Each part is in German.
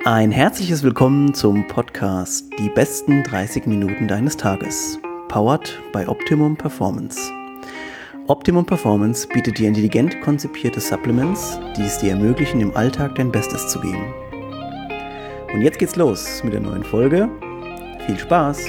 Ein herzliches Willkommen zum Podcast Die besten 30 Minuten deines Tages, powered by Optimum Performance. Optimum Performance bietet dir intelligent konzipierte Supplements, die es dir ermöglichen, im Alltag dein Bestes zu geben. Und jetzt geht's los mit der neuen Folge. Viel Spaß!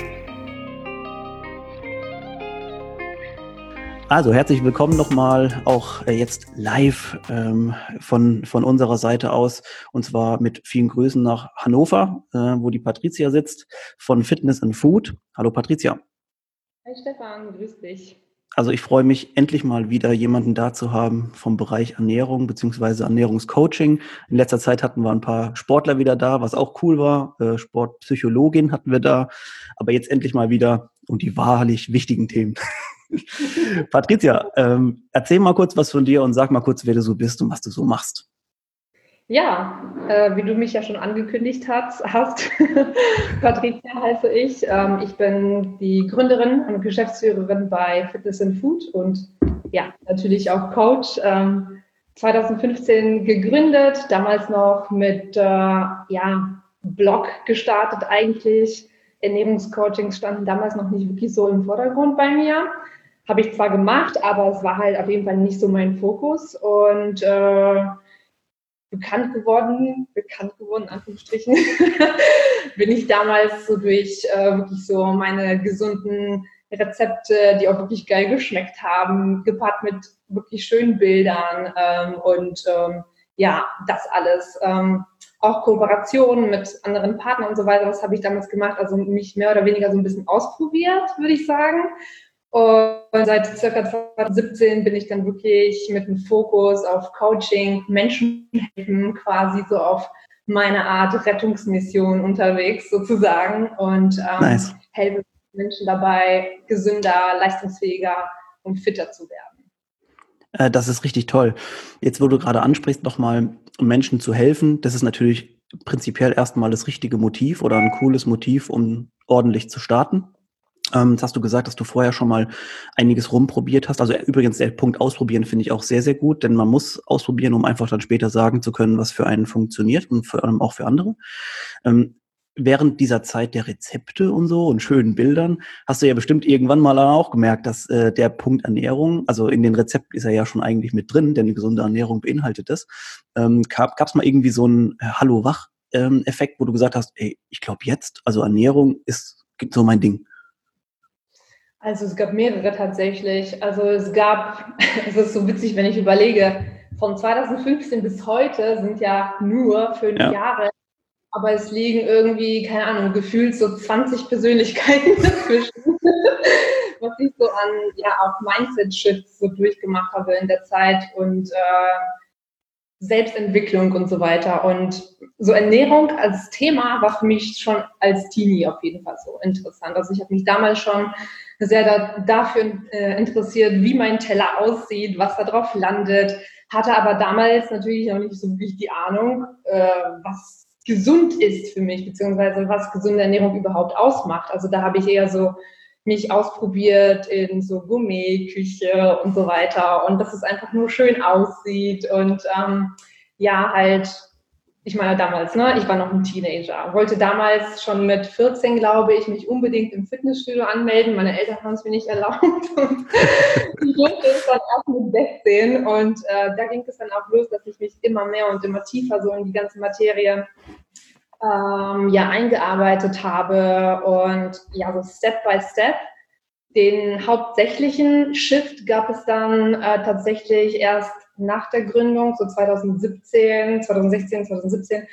Also herzlich willkommen nochmal, auch jetzt live von unserer Seite aus, und zwar mit vielen Grüßen nach Hannover, wo die Patricia sitzt, von Fitness and Food. Hallo Patricia. Hi Stefan, grüß dich. Also ich freue mich, endlich mal wieder jemanden da zu haben vom Bereich Ernährung bzw. Ernährungscoaching. In letzter Zeit hatten wir ein paar Sportler wieder da, was auch cool war. Sportpsychologin hatten wir da, aber jetzt endlich mal wieder um die wahrlich wichtigen Themen. Patricia, erzähl mal kurz was von dir und sag mal kurz, wer du so bist und was du so machst. Ja, wie du mich ja schon angekündigt hast, Patricia heiße ich. Ich bin die Gründerin und Geschäftsführerin bei Fitness and Food und ja, natürlich auch Coach. 2015 gegründet, damals noch mit Blog gestartet eigentlich. Ernährungscoachings standen damals noch nicht wirklich so im Vordergrund bei mir. Habe ich zwar gemacht, aber es war halt auf jeden Fall nicht so mein Fokus und bekannt geworden, in Anführungsstrichen, bin ich damals so durch wirklich so meine gesunden Rezepte, die auch wirklich geil geschmeckt haben, gepaart mit wirklich schönen Bildern das alles. Auch Kooperationen mit anderen Partnern und so weiter, das habe ich damals gemacht, also mich mehr oder weniger so ein bisschen ausprobiert, würde ich sagen. Und seit ca. 2017 bin ich dann wirklich mit dem Fokus auf Coaching, Menschen helfen, quasi so auf meine Art Rettungsmission unterwegs sozusagen und Nice. helfe Menschen dabei, gesünder, leistungsfähiger und fitter zu werden. Das ist richtig toll. Jetzt, wo du gerade ansprichst, nochmal Menschen zu helfen, das ist natürlich prinzipiell erstmal das richtige Motiv oder ein cooles Motiv, um ordentlich zu starten. Jetzt hast du gesagt, dass du vorher schon mal einiges rumprobiert hast. Also übrigens, der Punkt ausprobieren finde ich auch sehr, sehr gut, denn man muss ausprobieren, um einfach dann später sagen zu können, was für einen funktioniert und vor allem auch für andere. Während dieser Zeit der Rezepte und so und schönen Bildern hast du ja bestimmt irgendwann mal auch gemerkt, dass der Punkt Ernährung, also in den Rezepten ist er ja schon eigentlich mit drin, denn eine gesunde Ernährung beinhaltet das. Gab es mal irgendwie so einen Hallo-Wach-Effekt, wo du gesagt hast, ey, ich glaube jetzt, also Ernährung ist so mein Ding. Also es gab mehrere tatsächlich. Es ist so witzig, wenn ich überlege, von 2015 bis heute sind ja nur 5 Jahre, aber es liegen irgendwie, keine Ahnung, gefühlt so 20 Persönlichkeiten dazwischen, was ich so an auch Mindset-Shifts so durchgemacht habe in der Zeit und Selbstentwicklung und so weiter. Und so Ernährung als Thema war für mich schon als Teenie auf jeden Fall so interessant. Also ich habe mich damals schon sehr dafür interessiert, wie mein Teller aussieht, was da drauf landet, hatte aber damals natürlich noch nicht so wirklich die Ahnung, was gesund ist für mich, beziehungsweise was gesunde Ernährung überhaupt ausmacht. Also da habe ich eher so mich ausprobiert in so Gourmet-Küche und so weiter und dass es einfach nur schön aussieht und ich meine damals, ich war noch ein Teenager, wollte damals schon mit 14, glaube ich, mich unbedingt im Fitnessstudio anmelden. Meine Eltern haben es mir nicht erlaubt und ich durfte es dann erst mit 16 und da ging es dann auch los, dass ich mich immer mehr und immer tiefer so in die ganze Materie eingearbeitet habe und so Step by Step. Den hauptsächlichen Shift gab es dann tatsächlich erst nach der Gründung, so 2016, 2017,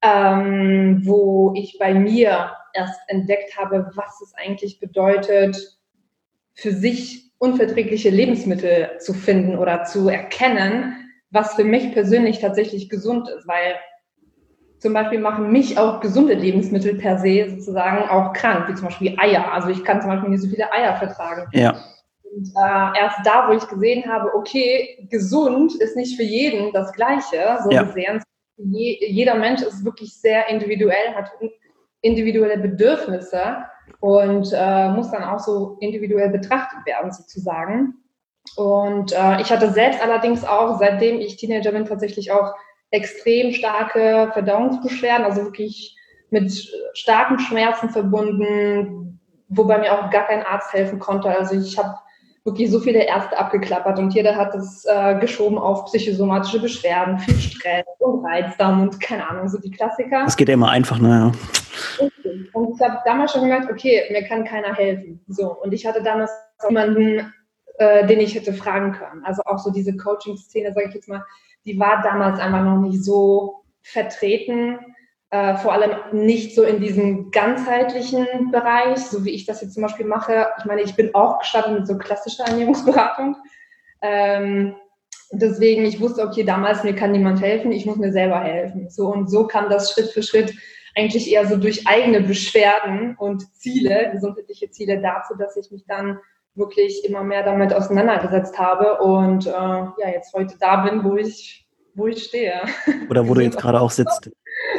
wo ich bei mir erst entdeckt habe, was es eigentlich bedeutet, für sich unverträgliche Lebensmittel zu finden oder zu erkennen, was für mich persönlich tatsächlich gesund ist, weil zum Beispiel machen mich auch gesunde Lebensmittel per se sozusagen auch krank, wie zum Beispiel Eier. Also ich kann zum Beispiel nicht so viele Eier vertragen. Ja. Und erst da, wo ich gesehen habe, okay, gesund ist nicht für jeden das Gleiche, so gesehen. Jeder Mensch ist wirklich sehr individuell, hat individuelle Bedürfnisse und muss dann auch so individuell betrachtet werden sozusagen. Und ich hatte selbst allerdings auch, seitdem ich Teenager bin, tatsächlich auch extrem starke Verdauungsbeschwerden, also wirklich mit starken Schmerzen verbunden, wobei mir auch gar kein Arzt helfen konnte. Also ich habe wirklich so viele Ärzte abgeklappert und jeder hat es geschoben auf psychosomatische Beschwerden, viel Stress und Reizdarm und keine Ahnung, so die Klassiker. Das geht ja immer einfach, naja. Und ich habe damals schon gemerkt, okay, mir kann keiner helfen. So, und ich hatte damals jemanden, den ich hätte fragen können. Also auch so diese Coaching-Szene, sage ich jetzt mal, die war damals einfach noch nicht so vertreten. Vor allem nicht so in diesem ganzheitlichen Bereich, so wie ich das jetzt zum Beispiel mache. Ich meine, ich bin auch gestartet mit so klassischer Ernährungsberatung. Deswegen, ich wusste, okay, damals, mir kann niemand helfen, ich muss mir selber helfen. So, und so kam das Schritt für Schritt eigentlich eher so durch eigene Beschwerden und Ziele, gesundheitliche Ziele dazu, dass ich mich dann wirklich immer mehr damit auseinandergesetzt habe und jetzt heute da bin, wo ich stehe. Oder wo du jetzt gerade auch sitzt.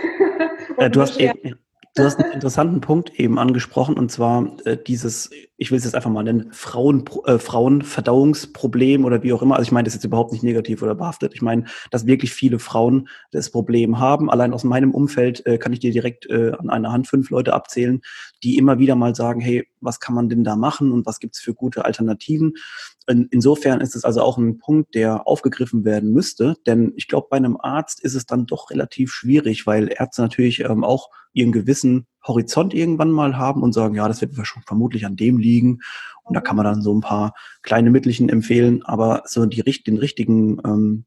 Du hast einen interessanten Punkt eben angesprochen, und zwar dieses, ich will es jetzt einfach mal nennen, Frauenverdauungsproblem oder wie auch immer. Also ich meine das jetzt überhaupt nicht negativ oder behaftet. Ich meine, dass wirklich viele Frauen das Problem haben. Allein aus meinem Umfeld kann ich dir direkt an einer Hand 5 Leute abzählen, die immer wieder mal sagen, hey, was kann man denn da machen und was gibt's für gute Alternativen? Insofern ist es also auch ein Punkt, der aufgegriffen werden müsste, denn ich glaube, bei einem Arzt ist es dann doch relativ schwierig, weil Ärzte natürlich auch ihren gewissen Horizont irgendwann mal haben und sagen, ja, das wird vermutlich an dem liegen. Und da kann man dann so ein paar kleine Mittelchen empfehlen, aber so den richtigen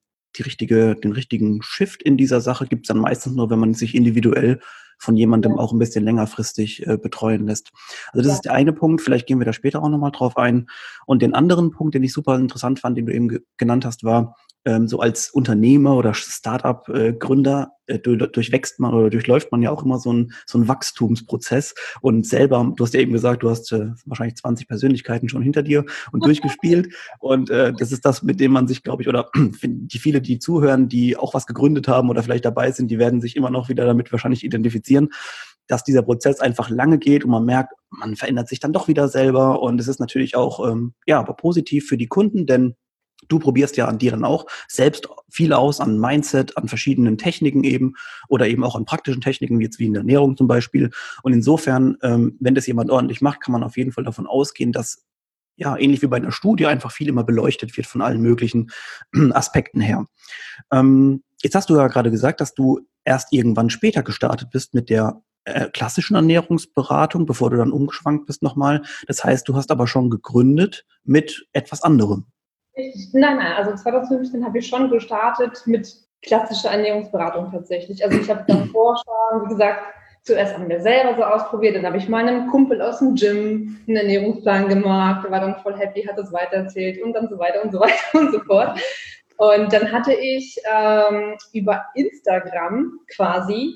Shift in dieser Sache gibt's dann meistens nur, wenn man sich individuell von jemandem auch ein bisschen längerfristig betreuen lässt. Also das ist der eine Punkt, vielleicht gehen wir da später auch nochmal drauf ein. Und den anderen Punkt, den ich super interessant fand, den du eben genannt hast, war, so als Unternehmer oder Startup-Gründer durchwächst man oder durchläuft man ja auch immer so einen Wachstumsprozess und selber, du hast ja eben gesagt, du hast wahrscheinlich 20 Persönlichkeiten schon hinter dir und durchgespielt und das ist das, mit dem man sich, glaube ich, oder die viele, die zuhören, die auch was gegründet haben oder vielleicht dabei sind, die werden sich immer noch wieder damit wahrscheinlich identifizieren, dass dieser Prozess einfach lange geht und man merkt, man verändert sich dann doch wieder selber und es ist natürlich auch aber positiv für die Kunden, denn du probierst ja an dir dann auch selbst viel aus, an Mindset, an verschiedenen Techniken eben oder eben auch an praktischen Techniken, wie jetzt wie in der Ernährung zum Beispiel. Und insofern, wenn das jemand ordentlich macht, kann man auf jeden Fall davon ausgehen, dass ja ähnlich wie bei einer Studie einfach viel immer beleuchtet wird von allen möglichen Aspekten her. Jetzt hast du ja gerade gesagt, dass du erst irgendwann später gestartet bist mit der klassischen Ernährungsberatung, bevor du dann umgeschwankt bist nochmal. Das heißt, du hast aber schon gegründet mit etwas anderem. Nein, also 2015 habe ich schon gestartet mit klassischer Ernährungsberatung tatsächlich. Also ich habe davor schon, wie gesagt, zuerst an mir selber so ausprobiert, dann habe ich meinem Kumpel aus dem Gym einen Ernährungsplan gemacht, der war dann voll happy, hat das weitererzählt und dann so weiter und so weiter und so fort. Und dann hatte ich über Instagram quasi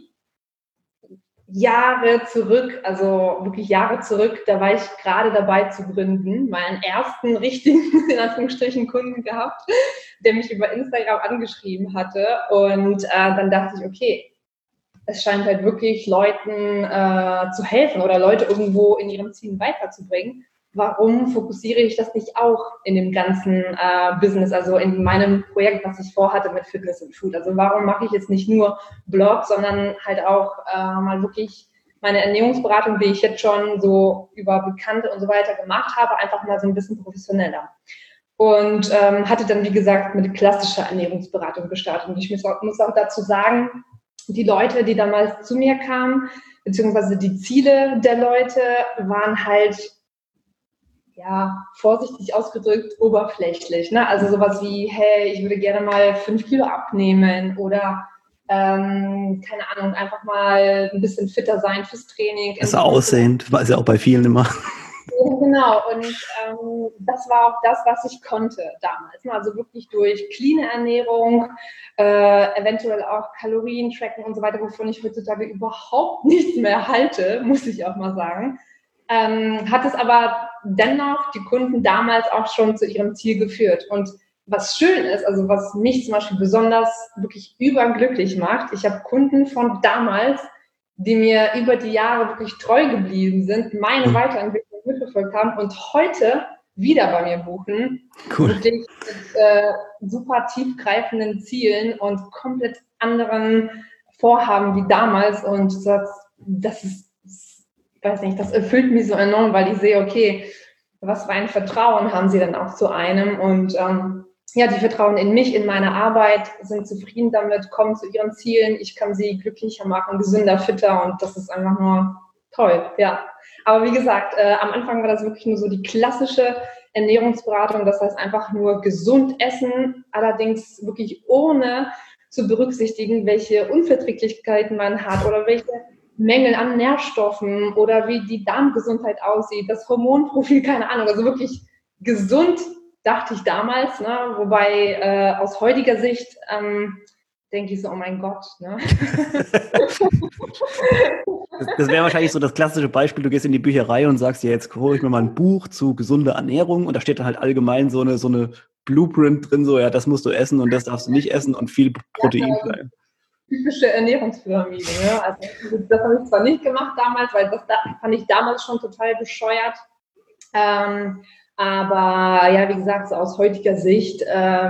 Jahre zurück, also wirklich Jahre zurück, da war ich gerade dabei zu gründen, meinen ersten richtigen, in Anführungsstrichen, Kunden gehabt, der mich über Instagram angeschrieben hatte. Und dann dachte ich, okay, es scheint halt wirklich Leuten zu helfen oder Leute irgendwo in ihren Zielen weiterzubringen. Warum fokussiere ich das nicht auch in dem ganzen Business, also in meinem Projekt, was ich vorhatte mit Fitness und Food? Also warum mache ich jetzt nicht nur Blog, sondern halt auch mal wirklich meine Ernährungsberatung, die ich jetzt schon so über Bekannte und so weiter gemacht habe, einfach mal so ein bisschen professioneller. Und hatte dann, wie gesagt, mit klassischer Ernährungsberatung gestartet. Und ich muss auch dazu sagen, die Leute, die damals zu mir kamen, beziehungsweise die Ziele der Leute waren halt, ja, vorsichtig ausgedrückt, oberflächlich. Ne? Also sowas wie, hey, ich würde gerne mal 5 Kilo abnehmen oder, keine Ahnung, einfach mal ein bisschen fitter sein fürs Training. Besser aussehend, war es ja auch bei vielen immer. Ja, genau, und das war auch das, was ich konnte damals. Ne? Also wirklich durch clean Ernährung, eventuell auch Kalorien tracken und so weiter, wovon ich heutzutage überhaupt nichts mehr halte, muss ich auch mal sagen. Hat es aber dennoch die Kunden damals auch schon zu ihrem Ziel geführt. Und was schön ist, also was mich zum Beispiel besonders wirklich überglücklich macht, ich habe Kunden von damals, die mir über die Jahre wirklich treu geblieben sind, meine Weiterentwicklung mitverfolgt haben und heute wieder bei mir buchen. Cool. Wirklich mit super tiefgreifenden Zielen und komplett anderen Vorhaben wie damals. Und das ist, ich weiß nicht, das erfüllt mich so enorm, weil ich sehe, okay, was für ein Vertrauen haben sie dann auch zu einem. Und ja, die vertrauen in mich, in meine Arbeit, sind zufrieden damit, kommen zu ihren Zielen. Ich kann sie glücklicher machen, gesünder, fitter, und das ist einfach nur toll, ja. Aber wie gesagt, am Anfang war das wirklich nur so die klassische Ernährungsberatung, das heißt einfach nur gesund essen, allerdings wirklich ohne zu berücksichtigen, welche Unverträglichkeiten man hat oder welche Mängel an Nährstoffen oder wie die Darmgesundheit aussieht, das Hormonprofil, keine Ahnung, also wirklich gesund, dachte ich damals, ne? Wobei aus heutiger Sicht denke ich so, oh mein Gott. Ne? Das wäre wahrscheinlich so das klassische Beispiel, du gehst in die Bücherei und sagst, ja, jetzt hole ich mir mal ein Buch zu gesunder Ernährung, und da steht dann halt allgemein so eine Blueprint drin, so, ja, das musst du essen und das darfst du nicht essen und viel Protein. Ja, typische Ernährungspyramide. Ne? Also das habe ich zwar nicht gemacht damals, weil das fand ich damals schon total bescheuert. Aber ja, wie gesagt, so aus heutiger Sicht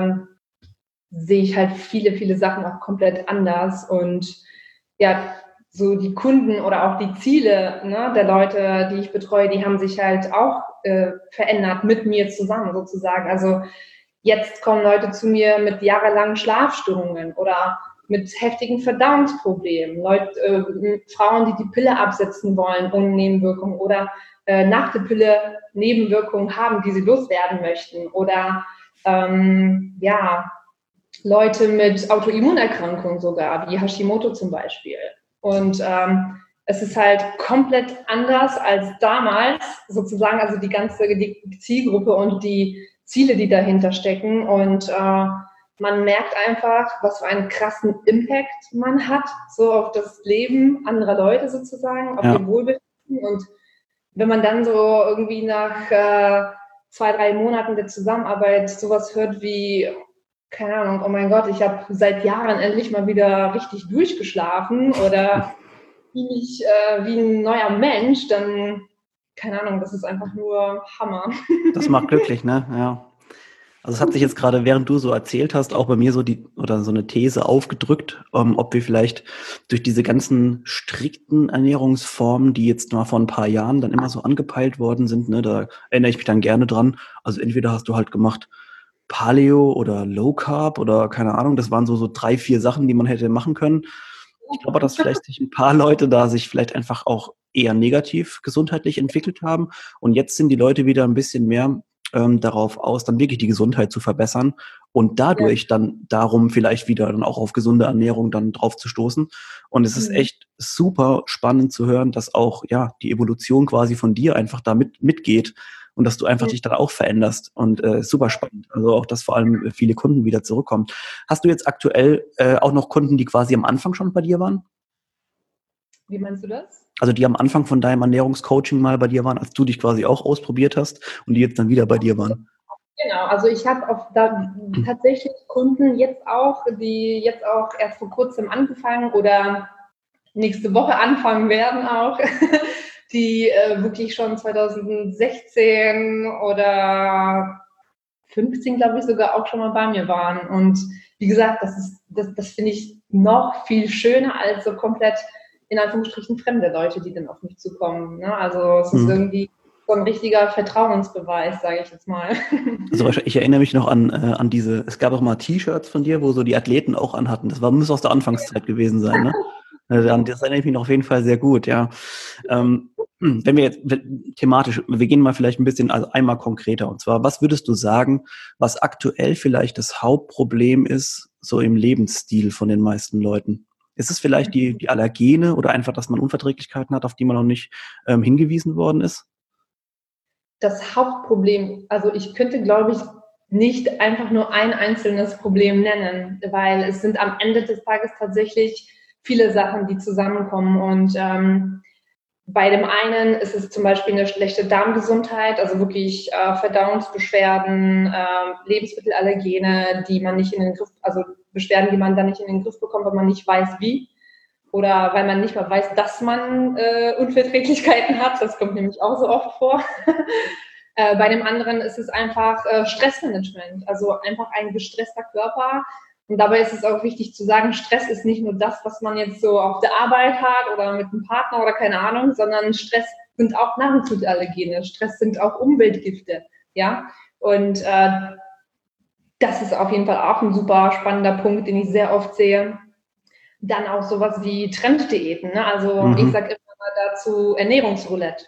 sehe ich halt viele, viele Sachen auch komplett anders. Und ja, so die Kunden oder auch die Ziele, ne, der Leute, die ich betreue, die haben sich halt auch verändert mit mir zusammen sozusagen. Also jetzt kommen Leute zu mir mit jahrelangen Schlafstörungen oder mit heftigen Verdauungsproblemen, Frauen, die die Pille absetzen wollen ohne Nebenwirkungen oder nach der Pille Nebenwirkungen haben, die sie loswerden möchten, oder ja, Leute mit Autoimmunerkrankungen sogar, wie Hashimoto zum Beispiel. Und es ist halt komplett anders als damals sozusagen, also die Zielgruppe und die Ziele, die dahinter stecken. Und man merkt einfach, was für einen krassen Impact man hat, so auf das Leben anderer Leute sozusagen, auf ihr Wohlbefinden. Und wenn man dann so irgendwie nach 2-3 Monaten der Zusammenarbeit sowas hört wie, keine Ahnung, oh mein Gott, ich habe seit Jahren endlich mal wieder richtig durchgeschlafen oder wie ein neuer Mensch, dann, keine Ahnung, das ist einfach nur Hammer. Das macht glücklich, ne? Ja. Also es hat sich jetzt gerade, während du so erzählt hast, auch bei mir so so eine These aufgedrückt, ob wir vielleicht durch diese ganzen strikten Ernährungsformen, die jetzt mal vor ein paar Jahren dann immer so angepeilt worden sind, ne, da erinnere ich mich dann gerne dran. Also entweder hast du halt gemacht Paleo oder Low Carb oder keine Ahnung, das waren so 3, 4 Sachen, die man hätte machen können. Ich glaube, dass vielleicht sich ein paar Leute da sich vielleicht einfach auch eher negativ gesundheitlich entwickelt haben. Und jetzt sind die Leute wieder ein bisschen mehr darauf aus, dann wirklich die Gesundheit zu verbessern und dadurch dann darum vielleicht wieder dann auch auf gesunde Ernährung dann drauf zu stoßen. Und es ist echt super spannend zu hören, dass auch ja die Evolution quasi von dir einfach da mitgeht und dass du einfach dich dann auch veränderst, und super spannend. Also auch, dass vor allem viele Kunden wieder zurückkommen. Hast du jetzt aktuell auch noch Kunden, die quasi am Anfang schon bei dir waren? Wie meinst du das? Also die am Anfang von deinem Ernährungscoaching mal bei dir waren, als du dich quasi auch ausprobiert hast und die jetzt dann wieder bei dir waren? Genau, also ich habe da tatsächlich Kunden jetzt auch, die jetzt auch erst vor kurzem angefangen oder nächste Woche anfangen werden auch, die wirklich schon 2016 oder 15, glaube ich, sogar auch schon mal bei mir waren. Und wie gesagt, das finde ich noch viel schöner als so komplett in Anführungsstrichen fremde Leute, die dann auf mich zukommen. Ne? Also es ist irgendwie so ein richtiger Vertrauensbeweis, sage ich jetzt mal. Also ich erinnere mich noch an diese, es gab auch mal T-Shirts von dir, wo so die Athleten auch anhatten. Das muss aus der Anfangszeit gewesen sein, ne? Das erinnere ich mich noch auf jeden Fall sehr gut, ja. Wenn wir jetzt thematisch, wir gehen mal vielleicht ein bisschen, also einmal konkreter, und zwar, was würdest du sagen, was aktuell vielleicht das Hauptproblem ist, so im Lebensstil von den meisten Leuten? Ist es vielleicht die Allergene oder einfach, dass man Unverträglichkeiten hat, auf die man noch nicht hingewiesen worden ist? Das Hauptproblem, also ich könnte, glaube ich, nicht einfach nur ein einzelnes Problem nennen, weil es sind am Ende des Tages tatsächlich viele Sachen, die zusammenkommen. Und bei dem einen ist es zum Beispiel eine schlechte Darmgesundheit, also wirklich Verdauungsbeschwerden, Lebensmittelallergene, die man nicht in den Griff, also Beschwerden, die man dann nicht in den Griff bekommt, weil man nicht weiß, wie. Oder weil man nicht mal weiß, dass man Unverträglichkeiten hat. Das kommt nämlich auch so oft vor. Bei dem anderen ist es einfach Stressmanagement, also einfach ein gestresster Körper. Und dabei ist es auch wichtig zu sagen, Stress ist nicht nur das, was man jetzt so auf der Arbeit hat oder mit einem Partner oder keine Ahnung, sondern Stress sind auch Nahrungsmittelallergene, Stress sind auch Umweltgifte, ja. Und das ist auf jeden Fall auch ein super spannender Punkt, den ich sehr oft sehe. Dann auch sowas wie Trenddiäten, ne? Also ich sage immer mal dazu Ernährungsroulette.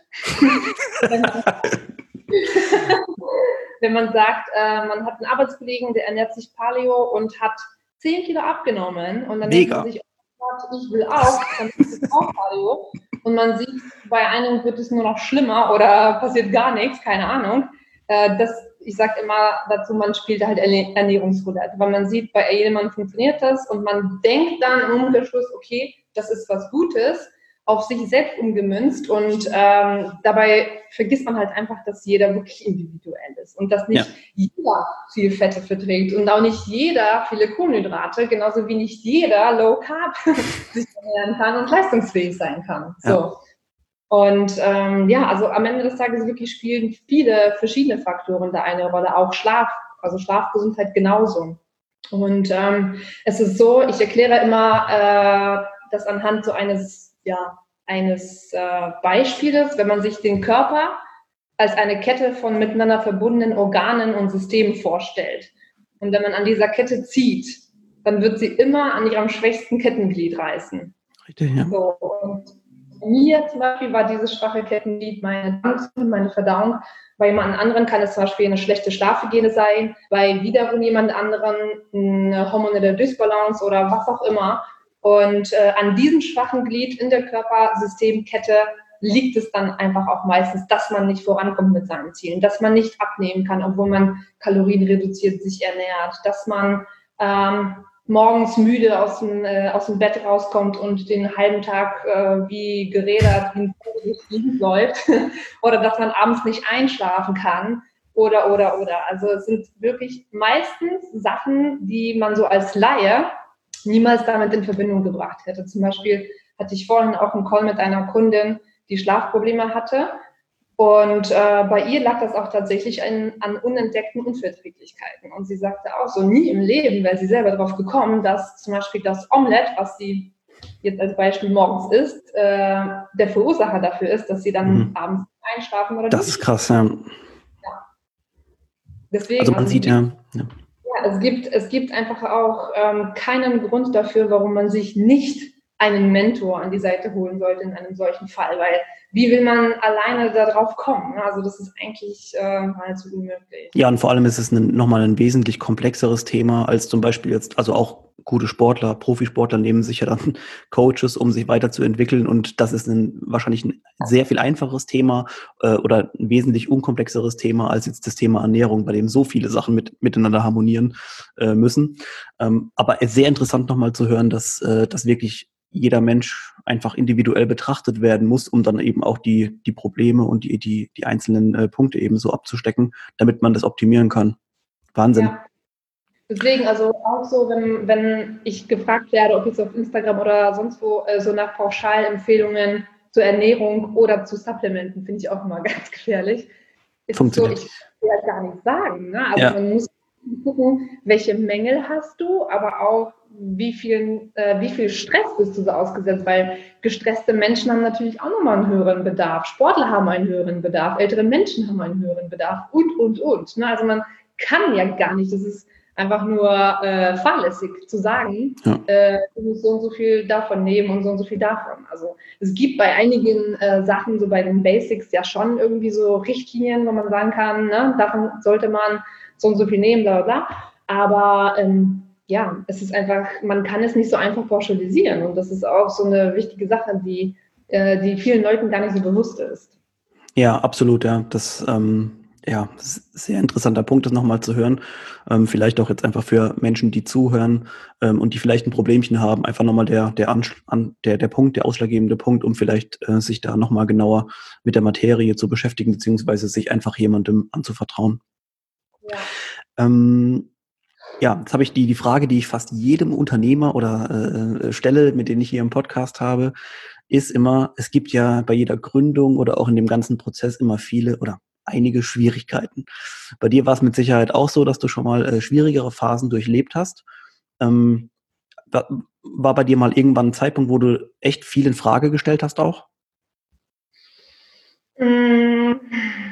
Wenn man sagt, man hat einen Arbeitskollegen, der ernährt sich Paleo und hat 10 Kilo abgenommen und dann denkt man sich, oh Gott, ich will auch, dann ist es auch Paleo. Und man sieht, bei einem wird es nur noch schlimmer oder passiert gar nichts, keine Ahnung. Ich sage immer dazu, man spielt halt Ernährungsroulette, weil man sieht, bei jemandem funktioniert das und man denkt dann im Umkehrschluss, okay, das ist was Gutes, auf sich selbst umgemünzt und dabei vergisst man halt einfach, dass jeder wirklich individuell ist und dass nicht jeder viel Fette verträgt und auch nicht jeder viele Kohlenhydrate, genauso wie nicht jeder Low Carb sich ernähren kann und leistungsfähig sein kann. Ja. So. Und also am Ende des Tages wirklich spielen viele verschiedene Faktoren da eine Rolle, auch Schlaf, also Schlafgesundheit genauso. Und es ist so, ich erkläre immer das anhand so eines Beispieles, wenn man sich den Körper als eine Kette von miteinander verbundenen Organen und Systemen vorstellt. Und wenn man an dieser Kette zieht, dann wird sie immer an ihrem schwächsten Kettenglied reißen. Richtig, ja. So, und mir zum Beispiel war dieses schwache Kettenglied meine Verdauung. Bei jemand anderen kann es zum Beispiel eine schlechte Schlafhygiene sein, bei wiederum jemand anderen eine hormonelle Dysbalance oder was auch immer. Und an diesem schwachen Glied in der Körpersystemkette liegt es dann einfach auch meistens, dass man nicht vorankommt mit seinen Zielen, dass man nicht abnehmen kann, obwohl man kalorienreduziert sich ernährt, dass man morgens müde aus dem Bett rauskommt und den halben Tag wie gerädert, wie ein Vogel läuft oder dass man abends nicht einschlafen kann oder. Also es sind wirklich meistens Sachen, die man so als Laie niemals damit in Verbindung gebracht hätte. Zum Beispiel hatte ich vorhin auch einen Call mit einer Kundin, die Schlafprobleme hatte. Und bei ihr lag das auch tatsächlich an unentdeckten Unverträglichkeiten. Und sie sagte auch so, nie im Leben wäre sie selber darauf gekommen, dass zum Beispiel das Omelett, was sie jetzt als Beispiel morgens isst, der Verursacher dafür ist, dass sie dann abends einschlafen oder das ist krass, ja. Deswegen, also man sieht ja. Es gibt einfach auch keinen Grund dafür, warum man sich nicht einen Mentor an die Seite holen sollte in einem solchen Fall, weil wie will man alleine da drauf kommen? Also das ist eigentlich nahezu unmöglich. Ja, und vor allem ist es nochmal ein wesentlich komplexeres Thema als zum Beispiel jetzt, also auch gute Sportler, Profisportler nehmen sich ja dann Coaches, um sich weiterzuentwickeln und das ist wahrscheinlich ein sehr viel einfacheres Thema oder ein wesentlich unkomplexeres Thema als jetzt das Thema Ernährung, bei dem so viele Sachen miteinander harmonieren müssen. Aber sehr interessant nochmal zu hören, dass wirklich jeder Mensch einfach individuell betrachtet werden muss, um dann eben auch die Probleme und die einzelnen Punkte eben so abzustecken, damit man das optimieren kann. Wahnsinn. Ja. Deswegen, also auch so, wenn ich gefragt werde, ob jetzt auf Instagram oder sonst wo, so nach Pauschalempfehlungen zur Ernährung oder zu Supplementen, finde ich auch immer ganz gefährlich. Funktioniert. So, ich will halt gar nicht sagen. Ne? Also man muss gucken, welche Mängel hast du, aber auch wie viel Stress bist du so ausgesetzt, weil gestresste Menschen haben natürlich auch nochmal einen höheren Bedarf, Sportler haben einen höheren Bedarf, ältere Menschen haben einen höheren Bedarf und. Ne? Also man kann ja gar nicht, das ist einfach nur fahrlässig zu sagen, du musst so und so viel davon nehmen und so viel davon. Also es gibt bei einigen Sachen, so bei den Basics ja schon irgendwie so Richtlinien, wo man sagen kann, ne, davon sollte man so und so viel nehmen, bla bla bla. Aber es ist einfach, man kann es nicht so einfach pauschalisieren und das ist auch so eine wichtige Sache, die vielen Leuten gar nicht so bewusst ist. Ja, absolut, ja. Das ist ein sehr interessanter Punkt, das nochmal zu hören. Vielleicht auch jetzt einfach für Menschen, die zuhören und die vielleicht ein Problemchen haben, einfach nochmal der Punkt, der ausschlaggebende Punkt, um vielleicht sich da nochmal genauer mit der Materie zu beschäftigen, beziehungsweise sich einfach jemandem anzuvertrauen. Ja. Jetzt habe ich die Frage, die ich fast jedem Unternehmer oder stelle, mit denen ich hier im Podcast habe, ist immer, es gibt ja bei jeder Gründung oder auch in dem ganzen Prozess immer viele oder einige Schwierigkeiten. Bei dir war es mit Sicherheit auch so, dass du schon mal schwierigere Phasen durchlebt hast. Ähm, war bei dir mal irgendwann ein Zeitpunkt, wo du echt viel in Frage gestellt hast auch? Mm,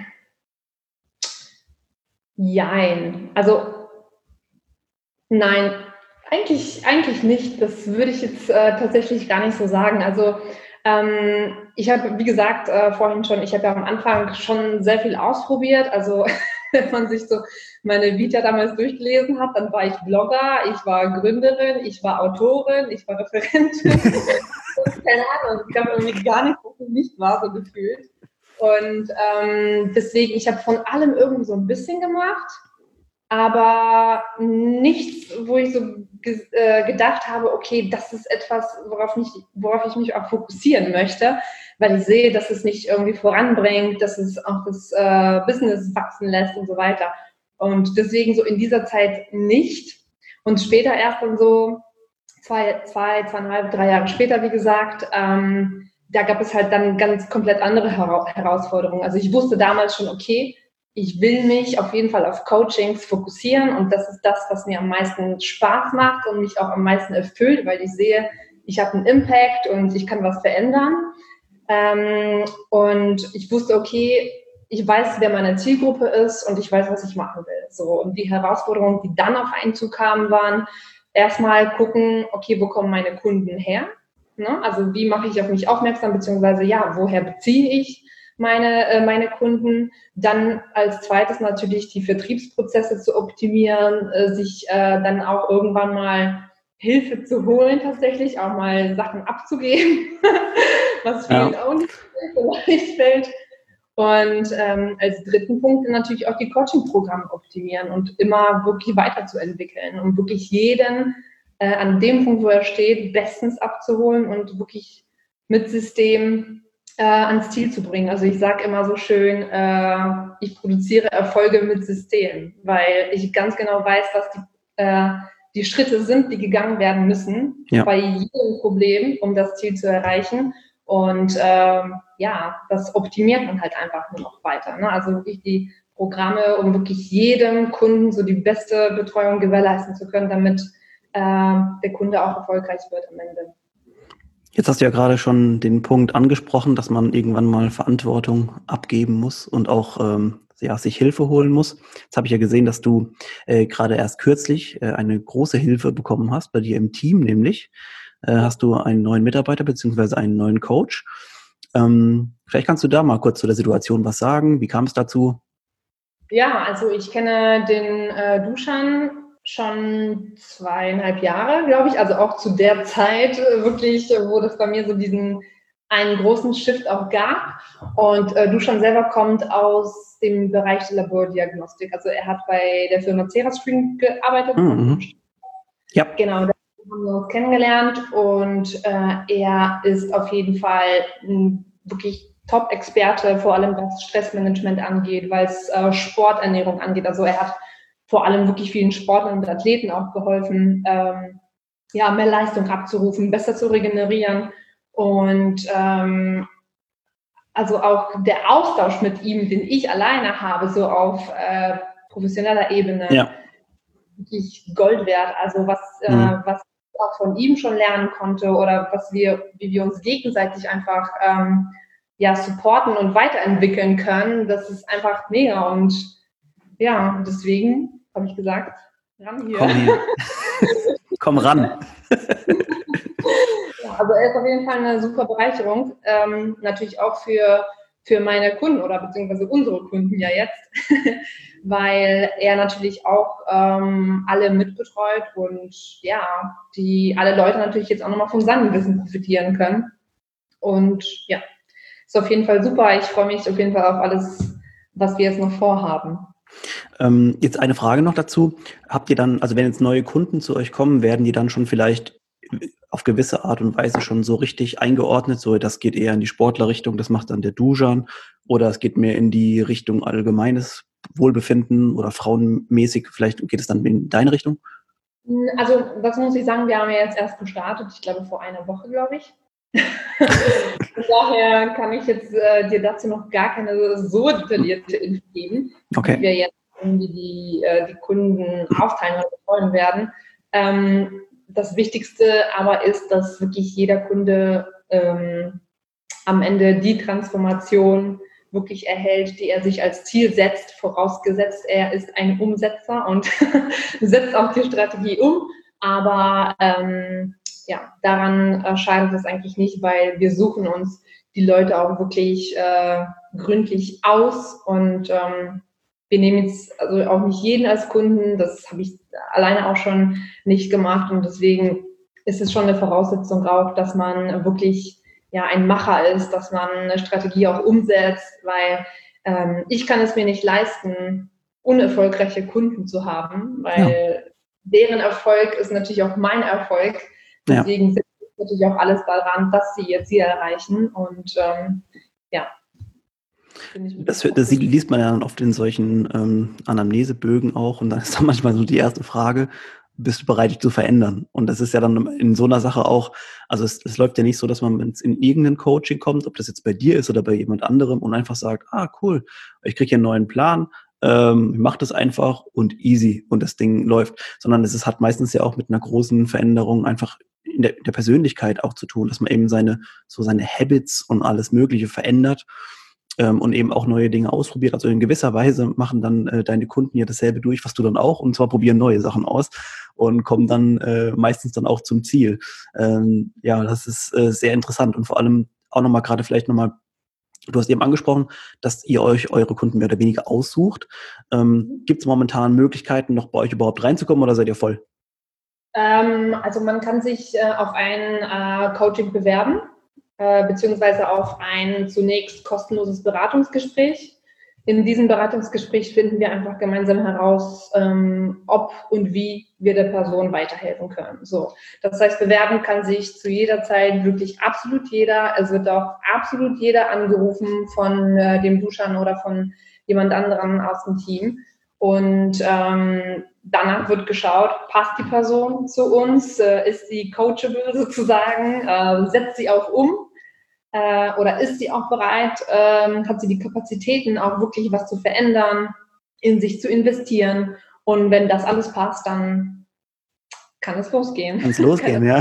Jein. Also nein, eigentlich nicht. Das würde ich jetzt tatsächlich gar nicht so sagen. Also ich habe, wie gesagt, vorhin schon, ich habe ja am Anfang schon sehr viel ausprobiert. Also wenn man sich so meine Vita damals durchgelesen hat, dann war ich Blogger, ich war Gründerin, ich war Autorin, ich war Referentin. Keine Ahnung, ich glaube irgendwie gar nicht, was ich nicht war, so gefühlt. Und deswegen, ich habe von allem irgendwie so ein bisschen gemacht, aber nichts, wo ich so gedacht habe, okay, das ist etwas, worauf ich mich auch fokussieren möchte, weil ich sehe, dass es nicht irgendwie voranbringt, dass es auch das Business wachsen lässt und so weiter. Und deswegen so in dieser Zeit nicht. Und später erst dann so zweieinhalb, 3 Jahre später, wie gesagt, da gab es halt dann ganz komplett andere Herausforderungen. Also ich wusste damals schon, okay, ich will mich auf jeden Fall auf Coachings fokussieren und das ist das, was mir am meisten Spaß macht und mich auch am meisten erfüllt, weil ich sehe, ich habe einen Impact und ich kann was verändern. Und ich wusste, okay, ich weiß, wer meine Zielgruppe ist und ich weiß, was ich machen will. So, und die Herausforderungen, die dann auf einen zukamen, waren erstmal gucken, okay, wo kommen meine Kunden her? Ne? Also wie mache ich auf mich aufmerksam, beziehungsweise ja, woher beziehe ich meine Kunden? Dann als zweites natürlich die Vertriebsprozesse zu optimieren, sich dann auch irgendwann mal Hilfe zu holen, tatsächlich auch mal Sachen abzugeben, was vielen auch nicht so leicht fällt. Und als dritten Punkt natürlich auch die Coaching-Programme optimieren und immer wirklich weiterzuentwickeln und wirklich jeden an dem Punkt, wo er steht, bestens abzuholen und wirklich mit System ans Ziel zu bringen. Also ich sage immer so schön, ich produziere Erfolge mit System, weil ich ganz genau weiß, was die Schritte sind, die gegangen werden müssen bei jedem Problem, um das Ziel zu erreichen. Und ja, das optimiert man halt einfach nur noch weiter. Ne? Also wirklich die Programme, um wirklich jedem Kunden so die beste Betreuung gewährleisten zu können, damit der Kunde auch erfolgreich wird am Ende. Jetzt hast du ja gerade schon den Punkt angesprochen, dass man irgendwann mal Verantwortung abgeben muss und auch sich Hilfe holen muss. Jetzt habe ich ja gesehen, dass du gerade erst kürzlich eine große Hilfe bekommen hast, bei dir im Team nämlich. Hast du einen neuen Mitarbeiter beziehungsweise einen neuen Coach. Vielleicht kannst du da mal kurz zu der Situation was sagen. Wie kam es dazu? Ja, also ich kenne den Dusan schon 2,5 Jahre, glaube ich. Also auch zu der Zeit wirklich, wo das bei mir so einen großen Shift auch gab. Und Dusan selber kommt aus dem Bereich der Labordiagnostik. Also er hat bei der Firma Cerascreen gearbeitet. Mhm. Ja. Genau, da haben wir uns kennengelernt und er ist auf jeden Fall wirklich Top-Experte, vor allem was Stressmanagement angeht, weil es Sporternährung angeht. Also er hat vor allem wirklich vielen Sportlern und Athleten auch geholfen, ja, mehr Leistung abzurufen, besser zu regenerieren. Und also auch der Austausch mit ihm, den ich alleine habe, so auf professioneller Ebene, wirklich Gold wert. Also was ich auch von ihm schon lernen konnte oder wie wir uns gegenseitig einfach ja, supporten und weiterentwickeln können, das ist einfach mega. Und ja, deswegen habe ich gesagt, ran hier. Komm hier. Komm ran. Ja, also er ist auf jeden Fall eine super Bereicherung. Natürlich auch für meine Kunden oder beziehungsweise unsere Kunden ja jetzt, weil er natürlich auch alle mitbetreut und ja, alle Leute natürlich jetzt auch nochmal von seinem Wissen profitieren können. Und ja, ist auf jeden Fall super. Ich freue mich auf jeden Fall auf alles, was wir jetzt noch vorhaben. Jetzt eine Frage noch dazu. Habt ihr dann, also wenn jetzt neue Kunden zu euch kommen, werden die dann schon vielleicht auf gewisse Art und Weise schon so richtig eingeordnet, so das geht eher in die Sportlerrichtung, das macht dann der Dusan, oder es geht mehr in die Richtung allgemeines Wohlbefinden oder frauenmäßig, vielleicht geht es dann in deine Richtung? Also das muss ich sagen, wir haben ja jetzt erst gestartet, ich glaube vor einer Woche, glaube ich. Von daher kann ich jetzt dir dazu noch gar keine so detaillierte Info geben, wie wir jetzt irgendwie die Kunden aufteilen oder betreuen werden. Das Wichtigste aber ist, dass wirklich jeder Kunde am Ende die Transformation wirklich erhält, die er sich als Ziel setzt, vorausgesetzt er ist ein Umsetzer und setzt auch die Strategie um. Aber ja, daran scheitert es eigentlich nicht, weil wir suchen uns die Leute auch wirklich gründlich aus und wir nehmen jetzt also auch nicht jeden als Kunden, das habe ich alleine auch schon nicht gemacht und deswegen ist es schon eine Voraussetzung auch, dass man wirklich ja ein Macher ist, dass man eine Strategie auch umsetzt, weil ich kann es mir nicht leisten, unerfolgreiche Kunden zu haben, weil deren Erfolg ist natürlich auch mein Erfolg. Deswegen setze ich natürlich auch alles daran, dass sie ihr Ziel erreichen und ja. Das liest man ja dann oft in solchen Anamnesebögen auch und dann ist dann manchmal so die erste Frage, bist du bereit, dich zu verändern? Und das ist ja dann in so einer Sache auch, also es läuft ja nicht so, dass man in irgendein Coaching kommt, ob das jetzt bei dir ist oder bei jemand anderem und einfach sagt, cool, ich kriege hier einen neuen Plan, ich mache das einfach und easy und das Ding läuft, sondern hat meistens ja auch mit einer großen Veränderung einfach in der Persönlichkeit auch zu tun, dass man eben seine Habits und alles Mögliche verändert und eben auch neue Dinge ausprobiert. Also in gewisser Weise machen dann deine Kunden ja dasselbe durch, was du dann auch, und zwar probieren neue Sachen aus und kommen dann meistens dann auch zum Ziel. Ja, das ist sehr interessant und vor allem auch nochmal gerade vielleicht nochmal, du hast eben angesprochen, dass ihr euch eure Kunden mehr oder weniger aussucht. Gibt es momentan Möglichkeiten, noch bei euch überhaupt reinzukommen oder seid ihr voll? Also man kann sich auf ein Coaching bewerben, beziehungsweise auf ein zunächst kostenloses Beratungsgespräch. In diesem Beratungsgespräch finden wir einfach gemeinsam heraus, ob und wie wir der Person weiterhelfen können. So, das heißt, bewerben kann sich zu jeder Zeit wirklich absolut jeder. Es wird auch absolut jeder angerufen von dem Duschan oder von jemand anderem aus dem Team. Und danach wird geschaut, passt die Person zu uns, ist sie coachable sozusagen, setzt sie auch um oder ist sie auch bereit, hat sie die Kapazitäten auch wirklich was zu verändern, in sich zu investieren und wenn das alles passt, dann kann es losgehen. Kann es losgehen, ja.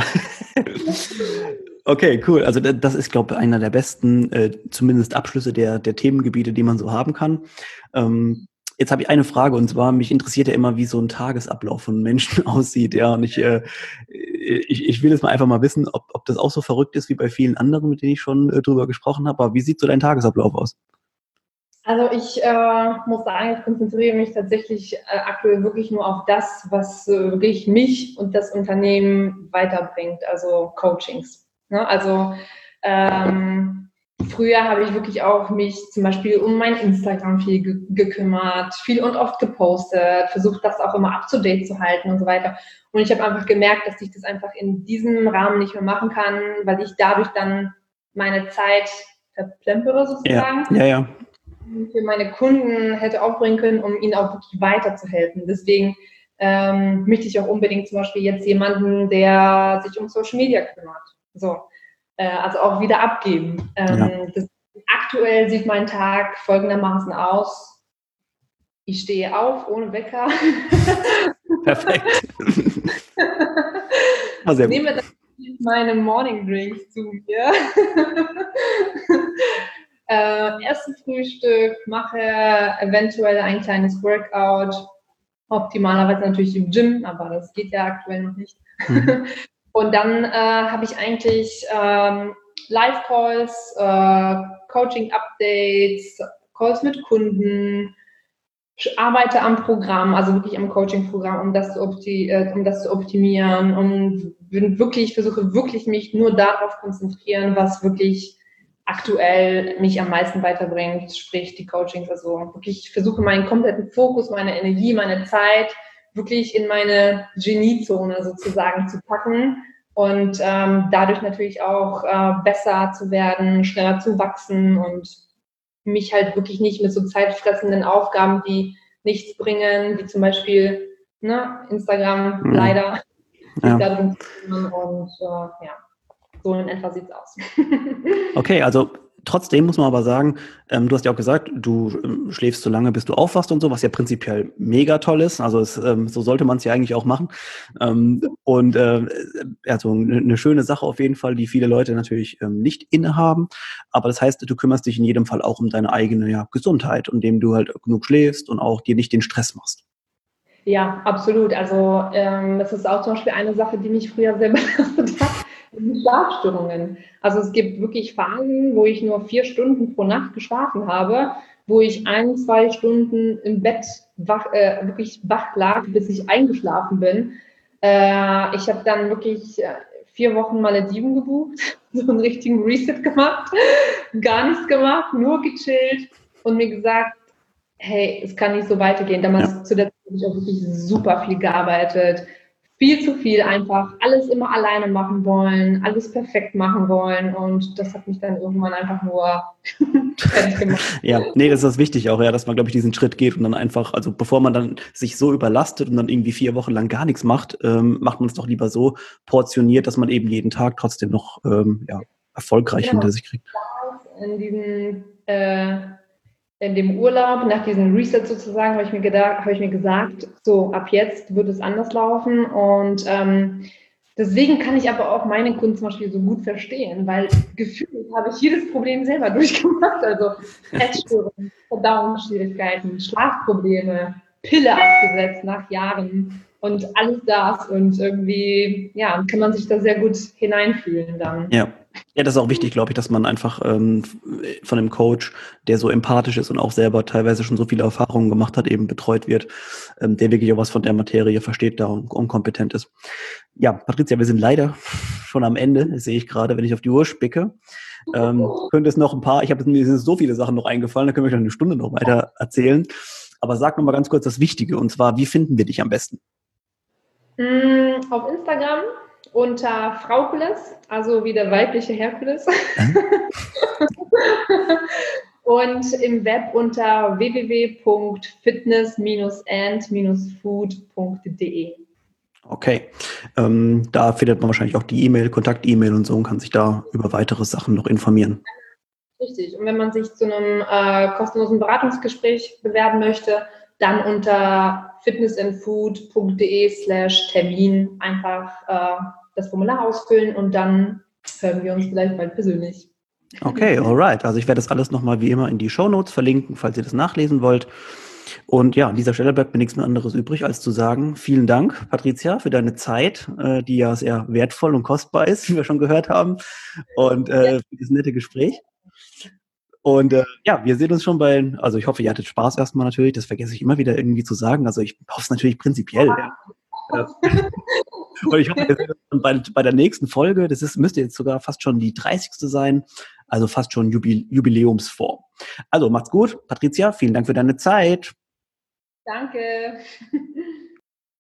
Okay, cool. Also das ist, glaube ich, einer der besten, zumindest Abschlüsse der Themengebiete, die man so haben kann. Jetzt habe ich eine Frage und zwar, mich interessiert ja immer, wie so ein Tagesablauf von Menschen aussieht. Ja, und ich will jetzt mal einfach mal wissen, ob das auch so verrückt ist wie bei vielen anderen, mit denen ich schon drüber gesprochen habe. Aber wie sieht so dein Tagesablauf aus? Also ich muss sagen, ich konzentriere mich tatsächlich aktuell wirklich nur auf das, was wirklich mich und das Unternehmen weiterbringt, also Coachings. Ne? Also früher habe ich wirklich auch mich zum Beispiel um mein Instagram viel gekümmert, viel und oft gepostet, versucht das auch immer up-to-date zu halten und so weiter. Und ich habe einfach gemerkt, dass ich das einfach in diesem Rahmen nicht mehr machen kann, weil ich dadurch dann meine Zeit verplempere sozusagen. Ja. Für meine Kunden hätte aufbringen können, um ihnen auch wirklich weiterzuhelfen. Deswegen möchte ich auch unbedingt zum Beispiel jetzt jemanden, der sich um Social Media kümmert. So. Also auch wieder abgeben. Aktuell sieht mein Tag folgendermaßen aus. Ich stehe auf ohne Wecker. Perfekt. Nehme dann meine Morning Drinks zu mir. Ersten Frühstück, mache eventuell ein kleines Workout, optimalerweise natürlich im Gym, aber das geht ja aktuell noch nicht. Und dann habe ich eigentlich Live-Calls, Coaching-Updates, Calls mit Kunden, arbeite am Programm, also wirklich am Coaching-Programm, um das zu optimieren und versuche wirklich mich nur darauf konzentrieren, was wirklich aktuell mich am meisten weiterbringt, sprich die Coachings. Also wirklich versuche meinen kompletten Fokus, meine Energie, meine Zeit wirklich in meine Geniezone sozusagen zu packen und dadurch natürlich auch besser zu werden, schneller zu wachsen und mich halt wirklich nicht mit so zeitfressenden Aufgaben, die nichts bringen, wie zum Beispiel Instagram leider. Und So in etwa sieht's aus. Okay, also trotzdem muss man aber sagen, du hast ja auch gesagt, du schläfst so lange, bis du aufwachst und so, was ja prinzipiell mega toll ist. Also so sollte man es ja eigentlich auch machen. Also eine schöne Sache auf jeden Fall, die viele Leute natürlich nicht innehaben. Aber das heißt, du kümmerst dich in jedem Fall auch um deine eigene Gesundheit, indem du halt genug schläfst und auch dir nicht den Stress machst. Ja, absolut. Also das ist auch zum Beispiel eine Sache, die mich früher sehr belastet hat, die Schlafstörungen. Also es gibt wirklich Phasen, wo ich nur 4 Stunden pro Nacht geschlafen habe, wo ich 1, 2 Stunden im Bett wirklich wach lag, bis ich eingeschlafen bin. Ich habe dann wirklich 4 Wochen Malediven gebucht, so einen richtigen Reset gemacht, gar nichts gemacht, nur gechillt und mir gesagt, hey, es kann nicht so weitergehen. Damals zu der Zeit habe ich auch wirklich super viel gearbeitet. Viel zu viel einfach, alles immer alleine machen wollen, alles perfekt machen wollen und das hat mich dann irgendwann einfach nur fertig gemacht. Ja, nee, das ist wichtig auch, dass man, glaube ich, diesen Schritt geht und dann einfach, also bevor man dann sich so überlastet und dann irgendwie 4 Wochen lang gar nichts macht, macht man es doch lieber so portioniert, dass man eben jeden Tag trotzdem noch erfolgreich hinter sich kriegt. In dem Urlaub, nach diesem Reset sozusagen, habe ich mir gesagt, so ab jetzt wird es anders laufen und deswegen kann ich aber auch meine Kunden zum Beispiel so gut verstehen, weil gefühlt habe ich jedes Problem selber durchgemacht, also Essstörungen, Verdauungsschwierigkeiten, Schlafprobleme, Pille abgesetzt nach Jahren und alles das und irgendwie, kann man sich da sehr gut hineinfühlen dann. Ja, das ist auch wichtig, glaube ich, dass man einfach von einem Coach, der so empathisch ist und auch selber teilweise schon so viele Erfahrungen gemacht hat, eben betreut wird, der wirklich auch was von der Materie versteht da und kompetent ist. Ja, Patricia, wir sind leider schon am Ende, das sehe ich gerade, wenn ich auf die Uhr spicke. Könnte es noch mir sind so viele Sachen noch eingefallen, da können wir schon eine Stunde noch weiter erzählen. Aber sag noch mal ganz kurz das Wichtige, und zwar, wie finden wir dich am besten? Auf Instagram unter Fraukules, also wie der weibliche Herkules. Und im Web unter www.fitness-and-food.de. Okay, da findet man wahrscheinlich auch die E-Mail, Kontakt-E-Mail und so und kann sich da über weitere Sachen noch informieren. Richtig. Und wenn man sich zu einem kostenlosen Beratungsgespräch bewerben möchte, dann unter fitnessandfood.de/Termin einfach das Formular ausfüllen und dann hören wir uns vielleicht bald persönlich. Okay, alright. Also ich werde das alles nochmal wie immer in die Shownotes verlinken, falls ihr das nachlesen wollt. Und ja, an dieser Stelle bleibt mir nichts mehr anderes übrig, als zu sagen, vielen Dank, Patricia, für deine Zeit, die ja sehr wertvoll und kostbar ist, wie wir schon gehört haben, und für das nette Gespräch. Und wir sehen uns schon also ich hoffe, ihr hattet Spaß erstmal natürlich, das vergesse ich immer wieder irgendwie zu sagen, also ich hoffe es natürlich prinzipiell. Und ich hoffe, wir sehen uns bei der nächsten Folge, müsste jetzt sogar fast schon die 30. sein, also fast schon Jubiläumsform. Also macht's gut, Patricia, vielen Dank für deine Zeit. Danke.